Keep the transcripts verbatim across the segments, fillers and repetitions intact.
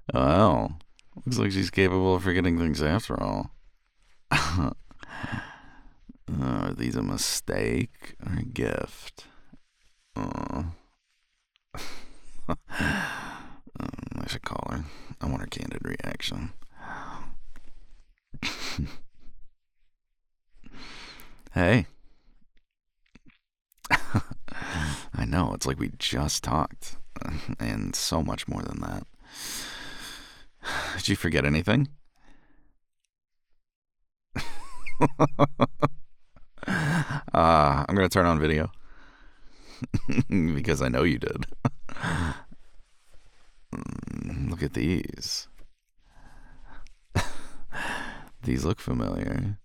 Well, looks like she's capable of forgetting things after all. uh, are these a mistake or a gift? Uh, um, I should call her. I want her candid reaction. Hey. I know, it's like we just talked. And so much more than that. Did you forget anything? uh, I'm going to turn on video. Because I know you did. Look at these. These look familiar.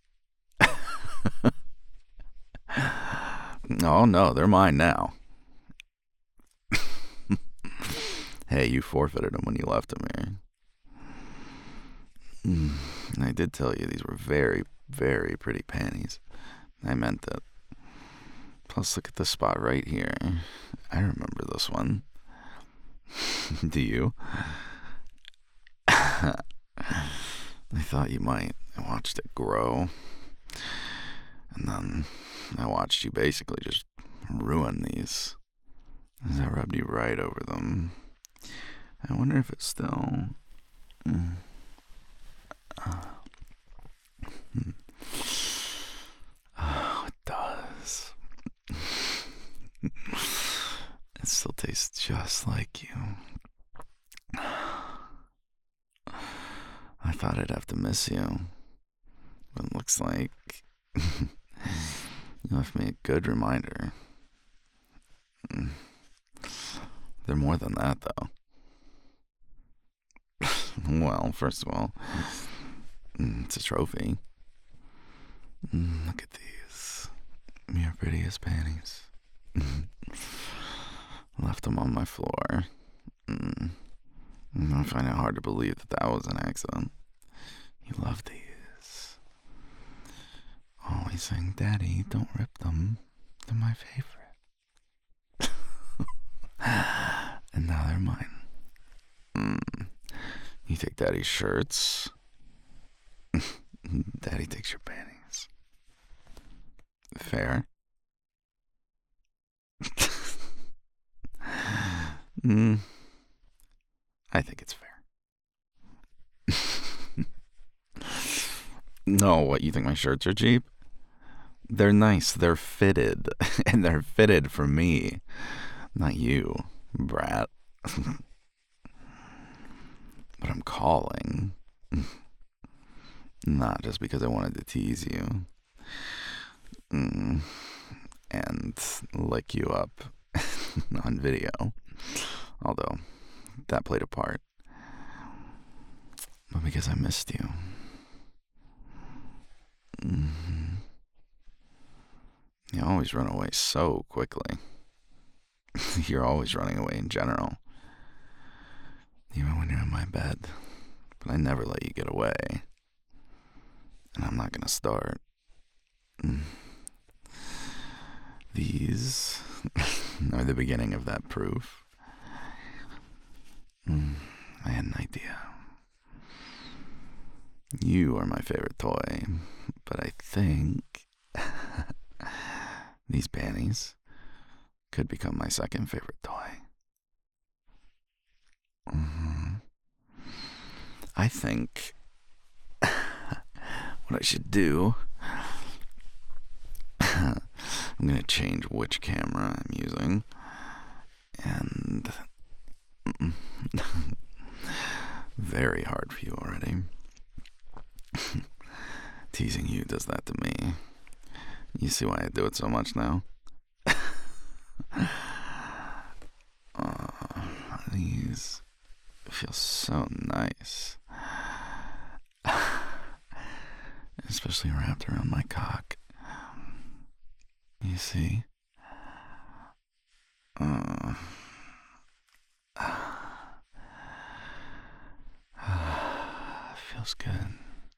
Oh no, they're mine now. Hey, you forfeited them when you left them here. I did tell you these were very, very pretty panties. I meant that. Plus, look at the spot right here. I remember this one. Do you? I thought you might. I watched it grow. And then I watched you basically just ruin these. As I rubbed you right over them. I wonder if it's still. Mm. Uh, hmm. Oh, it does. It still tastes just like you. I thought I'd have to miss you. But it looks like you left me a good reminder. They're more than that, though. Well, first of all, it's a trophy. Look at these. Your prettiest panties. Left them on my floor. I find it hard to believe that that was an accident. You love these. Always saying, Daddy, don't rip them. They're my favorite. And now they're mine. Mm. You take Daddy's shirts. Daddy takes your panties. Fair? mm. I think it's fair. No, what, you think my shirts are cheap? They're nice. They're fitted. And they're fitted for me. Not you, brat. But I'm calling. Not just because I wanted to tease you. Mm. And lick you up on video. Although, that played a part. But because I missed you. Mm-hmm. You always run away so quickly. You're always running away in general. Even when you're in my bed. But I never let you get away. And I'm not gonna start. Mm. These are the beginning of that proof. Mm. I had an idea. You are my favorite toy. But I think these panties could become my second favorite toy. Mm-hmm. I think what I should do, I'm going to change which camera I'm using. And very hard for you already. Teasing you does that to me. You see why I do it so much now? Oh, these feel so nice. Especially wrapped around my cock. You see? Uh, feels good.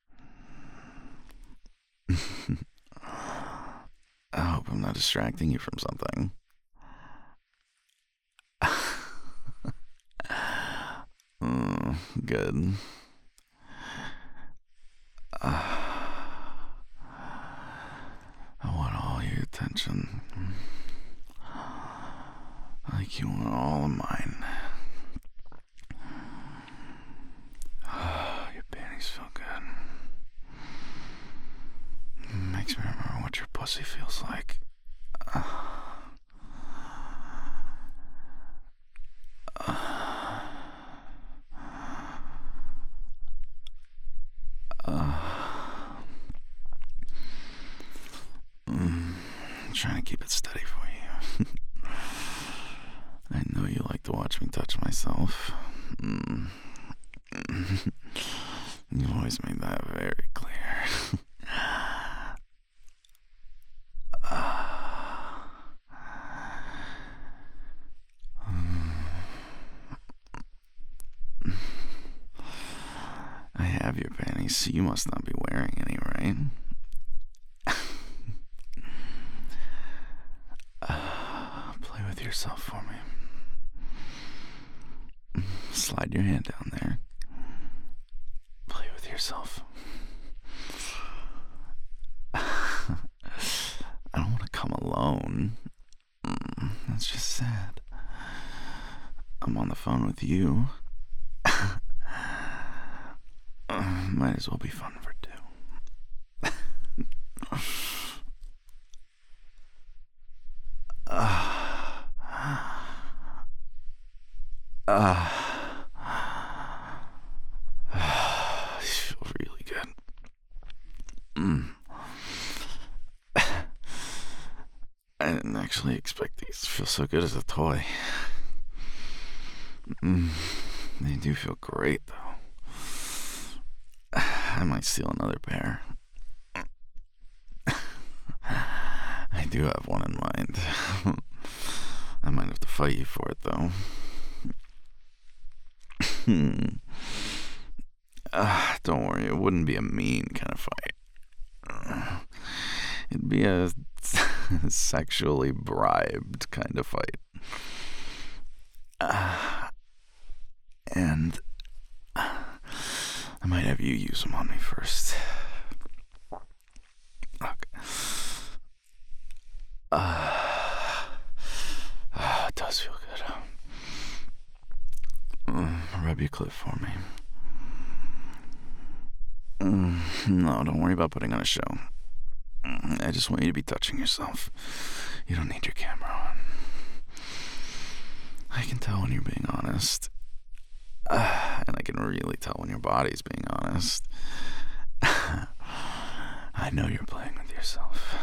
I hope I'm not distracting you from something. mm. Good. Uh, I want all your attention. Like you want all of mine. Your panties feel good. Makes me remember what your pussy feels like. Uh, uh, uh, mm, I'm trying to keep it steady for you. I know you like to watch me touch myself. Mm. You always made that very clear. I have your panties, so you must not be wearing any, right? uh, play with yourself for me. Slide your hand down there. Play with yourself. I don't want to come alone. Mm, that's just sad. I'm on the phone with you. uh, might as well be fun for two. uh, uh, these feel really good. Mm. I didn't actually expect these to feel so good as a toy. Mm, they do feel great, though. I might steal another pair. I do have one in mind. I might have to fight you for it, though. uh, don't worry, it wouldn't be a mean kind of fight. Uh, it'd be a sexually bribed kind of fight. Uh, and uh, I might have you use them on me first. Okay. Uh, uh, it does feel good. Uh, rub your clit for me. Mm, no, don't worry about putting on a show. I just want you to be touching yourself. You don't need your camera on. I can tell when you're being honest. Uh, and I can really tell when your body's being honest. I know you're playing with yourself.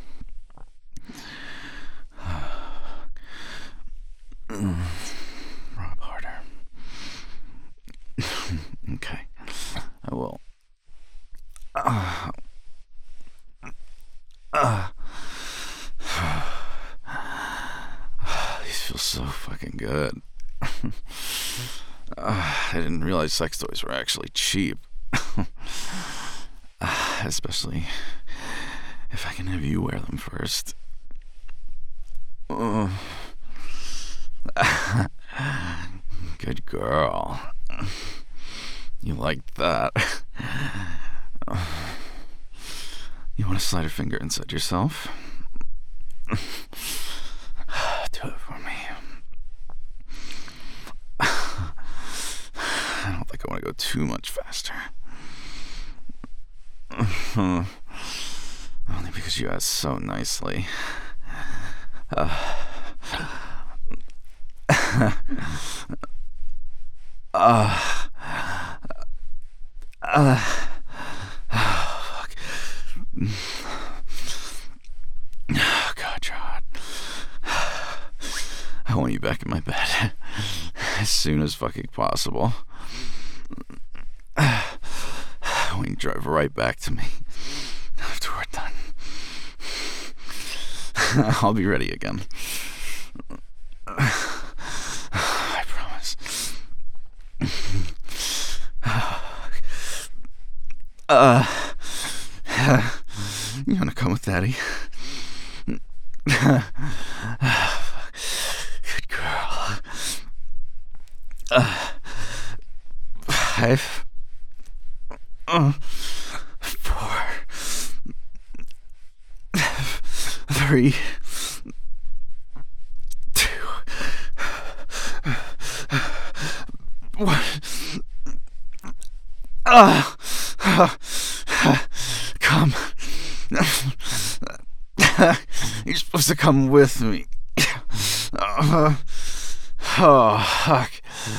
Rub harder. Okay, I will. Uh, uh, these feel so fucking good. uh, I didn't realize sex toys were actually cheap. uh, especially if I can have you wear them first. Uh, good girl. You like that. You want to slide a finger inside yourself? Do it for me. I don't think I want to go too much faster. Only because you asked so nicely. Uh, uh, uh, oh, fuck. Oh, God, John. I want you back in my bed as soon as fucking possible. I want you to drive right back to me after we're done. I'll be ready again. I promise. Uh, you wanna come with Daddy? Good girl. Uh, Five, uh, four, three, two, one. Ah, uh, come. You're supposed to come with me. Uh, oh, fuck.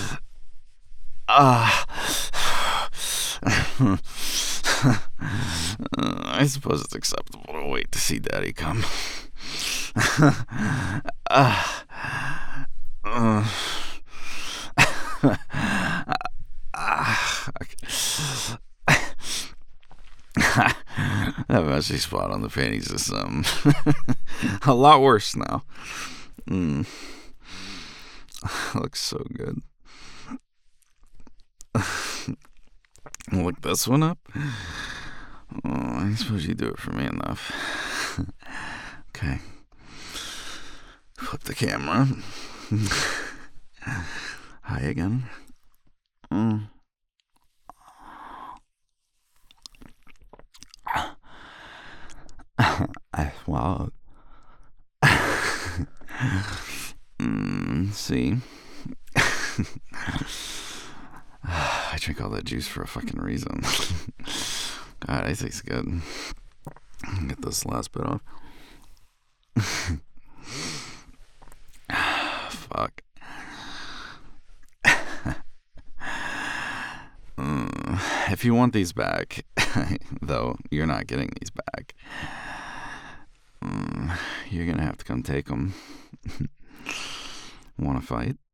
Ah. Uh, I suppose it's acceptable to wait to see Daddy come. uh, uh, that messy spot on the panties is um a lot worse now. Mm. Looks so good. Look this one up. Oh, I suppose you do it for me enough. Okay. Flip the camera. Hi again. Mm. I swallowed. mm, see? I drink all that juice for a fucking reason. God, it tastes good. Get this last bit off. Fuck. mm, if you want these back, though, you're not getting these back. Mm, you're gonna have to come take them. Want to fight?